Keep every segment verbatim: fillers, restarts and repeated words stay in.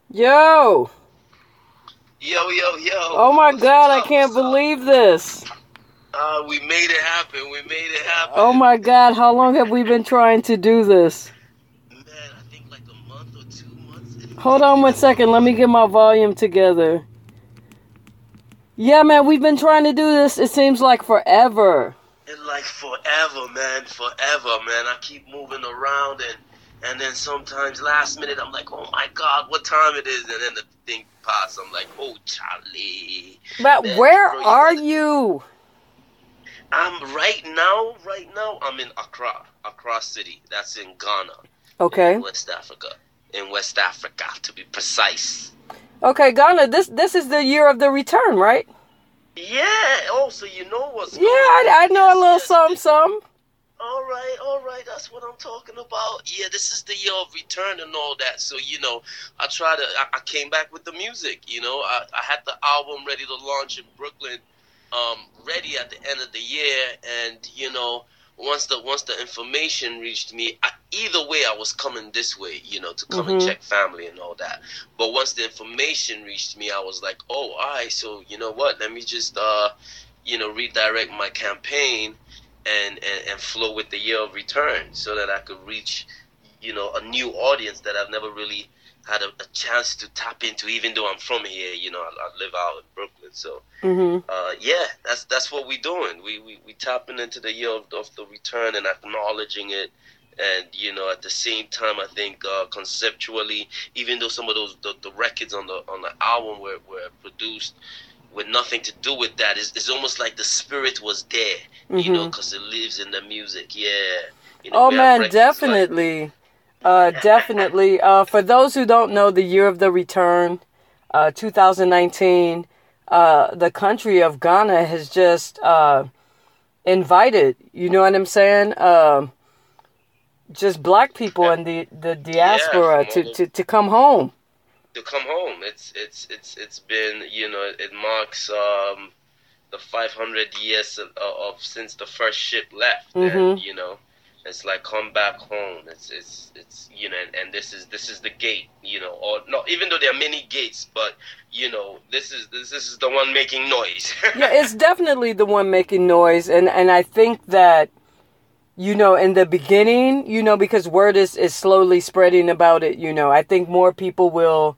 Yo! Yo, yo, yo. Oh my What's god, I up? can't What's up? believe this. Uh, we made it happen. We made it happen. Oh my god, how long have we been trying to do this? Man, I think like a month or two months. Hold on one second, let me get my volume together. Yeah, man, we've been trying to do this, it seems like forever. And like forever, man. Forever, man. I keep moving around and and then sometimes last minute I'm like, oh my god, what time it is? And then the thing passes. I'm like, oh, Charlie. But Man, where bro, you are gotta- you? I'm right now, right now, I'm in Accra. Accra City. That's in Ghana. Okay. In West Africa. In West Africa, to be precise. Okay, Ghana, this this is the year of the return, right? Yeah. Oh, so you know what's Yeah, going on. I, I know a Yes, little yes. something, something. All right, all right. That's what I'm talking about. Yeah, this is the year of return and all that. So, you know, I try to, I, I came back with the music, you know. I, I had the album ready to launch in Brooklyn, um, ready at the end of the year. And, you know, once the once the information reached me, I, either way, I was coming this way, you know, to come and Mhm. check family and all that. But once the information reached me, I was like, oh, all right, so you know what? Let me just, uh, you know, redirect my campaign and, and, and flow with the year of return so that I could reach, you know, a new audience that I've never really had a, a chance to tap into, even though I'm from here, you know, I, I live out in Brooklyn. So, Mhm. uh, yeah, that's that's what we're doing. We, we, we tapping into the year of, of the return and acknowledging it. And, you know, at the same time, I think uh, conceptually, even though some of those the, the records on the on the album were, were produced with nothing to do with that, it's, it's almost like the spirit was there, you know, Mhm. because it lives in the music. Yeah. You know, Oh we have man, records like- definitely. Uh, definitely. Uh, for those who don't know, the year of the return, uh, two thousand nineteen, uh, the country of Ghana has just uh, invited, you know what I'm saying? Um, just black people in the, the diaspora from all to, over. to, to come home. to come home. It's it's it's it's been, you know, it marks um the five hundred years of, of since the first ship left, and Mhm. you know, it's like come back home. It's it's it's you know, and, and this is this is the gate, you know, or no, even though there are many gates, but you know, this is this, this is the one making noise. Yeah, it's definitely the one making noise. And, and I think that, you know, in the beginning, you know, because word is, is slowly spreading about it, you know, I think more people will,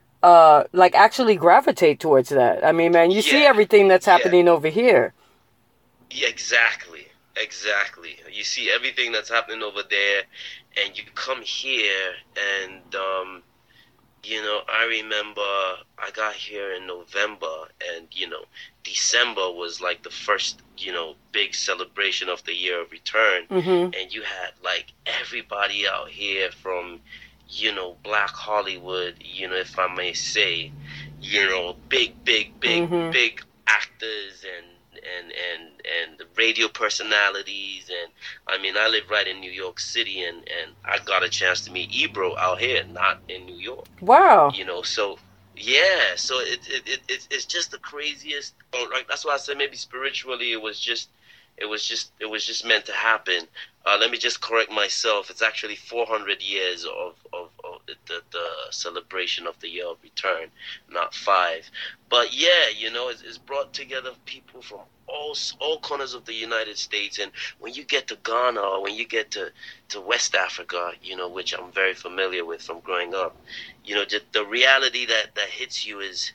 uh, like actually gravitate towards that. I mean, man, you see Yeah, everything that's yeah. happening over here. Yeah, exactly, exactly. You see everything that's happening over there, and you come here, and um, you know, I remember I got here in November, and you know, December was like the first, you know, big celebration of the year of return, Mhm. and you had like everybody out here from, you know, Black Hollywood, you know, if I may say, you know, big, big, big, Mhm. big actors and and and and the radio personalities. And I mean, I live right in New York City, and and I got a chance to meet Ebro out here, not in New York, Wow. you know. So yeah, so it it, it it's it's just the craziest. Oh, like that's why I said maybe spiritually it was just it was just it was just meant to happen. Uh, let me just correct myself. It's actually four hundred years of, of, of the, the, the celebration of the year of return, not five. But yeah, you know, it's, it's brought together people from all all corners of the United States. And when you get to Ghana or when you get to, to West Africa, you know, which I'm very familiar with from growing up, you know, just the reality that, that hits you is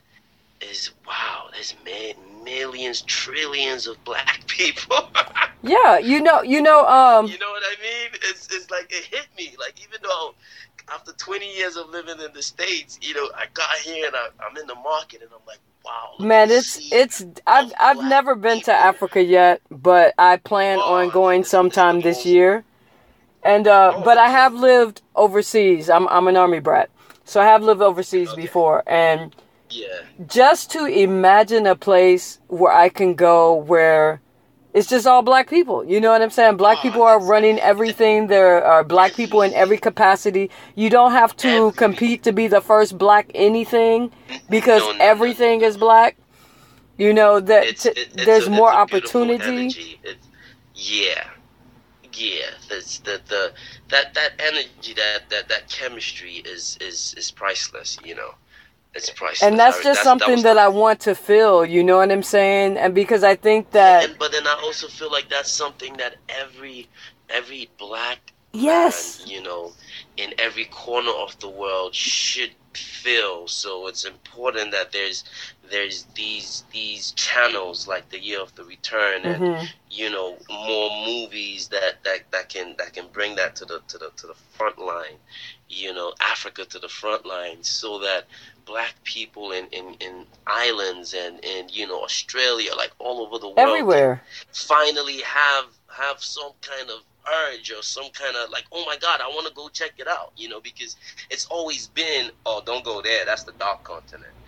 is wow. There's ma- millions, trillions of black people. Yeah, you know, you know, um, You know what I mean? It's it's like it hit me. Like even though after twenty years of living in the States, you know, I got here and I, I'm in the market and I'm like, wow. look man, at the it's, sea it's, I've, of I've black never been to people. Africa yet, but I plan Oh, on going it's- it's sometime the this most- year. And, uh, Oh, but I okay. have lived overseas. I'm, I'm an army brat. So I have lived overseas Okay. before. And Yeah. just to imagine a place where I can go where it's just all black people. You know what I'm saying? Black Oh, people are it's- running everything. There are black people in every capacity. You don't have to Every- compete to be the first black anything because No, no, no, everything no, is black. You know that It's, t- it, it's there's a, more it's a beautiful opportunity. energy. It's, yeah. Yeah, that's the the that that energy, that that that chemistry is is is priceless, you know. It's priceless. And that's I- just that something was that the- I want to feel, you know what I'm saying? And because I think that, and, but then I also feel like that's something that every every black yes, man, you know, in every corner of the world should feel. So it's important that there's there's these these channels like the Year of the Return, and hmm you know, more movies that, that, that can that can bring that to the to the to the front line, you know, Africa to the front line, so that black people in, in, in islands and in, you know, Australia, like all over the world, everywhere. finally have have some kind of urge or some kind of like, oh my God, I want to go check it out, you know, because it's always been, oh, don't go there, that's the dark continent.